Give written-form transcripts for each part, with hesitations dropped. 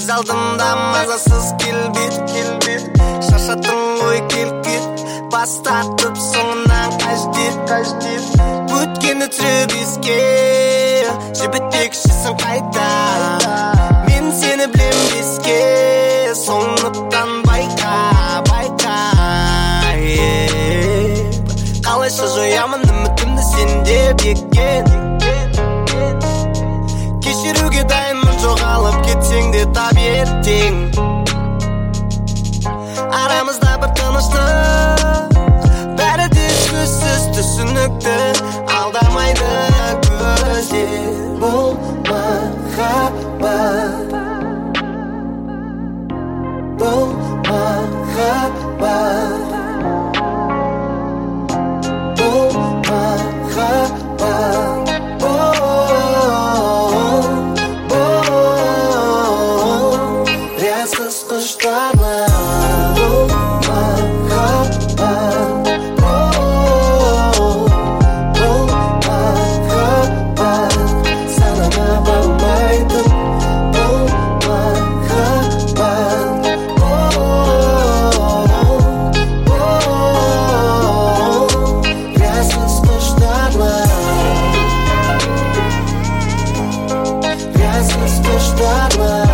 Көз алдымда мазасыз келбет шашатын ой келкет бас тартып соңынан қаждет өткені түсіріп еске жібітпекшісің қайта мен сені білем беске сондықтан байқа қалайша жоямын үмітімді сенде беккен кешіруге дайынмын жоғалып кетсең де тап ертең арамызда бір тыныштық бәрі де көзсіз түсінікті алдамайды көздер бұл махаббат бұл махаббат риясыз құштарлық бұл махаббат бұл махаббат санама бармайтын бұл махаббат риясыз құштарлық риясыз құштарлық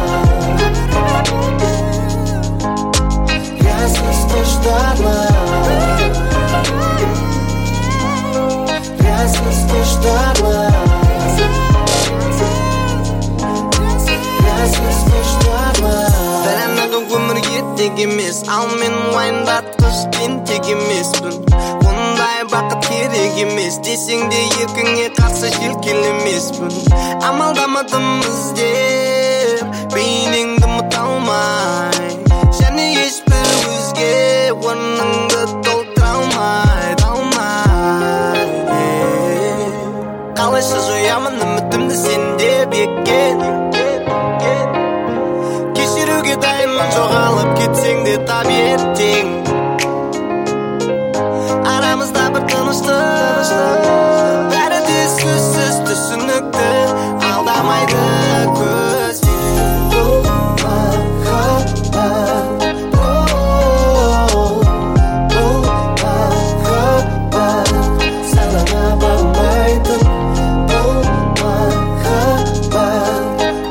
емес ал мен уайымдатқыш тентек емеспін ондай бақыт керек емес десең де еркіңе қарсы желкелемеспін амалдамадым іздеп бейнеңді ұмыта алмай және ешбір өзге орныңды толтыра алмай қалайша жоямын үмітімді сенде беккен кешіруге дайынмын жоғалып кетсең де тап ертең арамызда бір тыныштық бәрі де сөзсіз түсінікті алдамайды көздер бұл махаббат бұл махаббат санама бармайтын бұл махаббат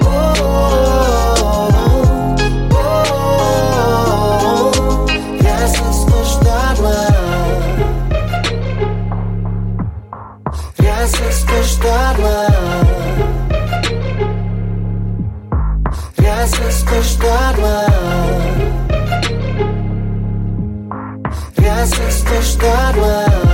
риясыз құштарлық риясыз құштарлық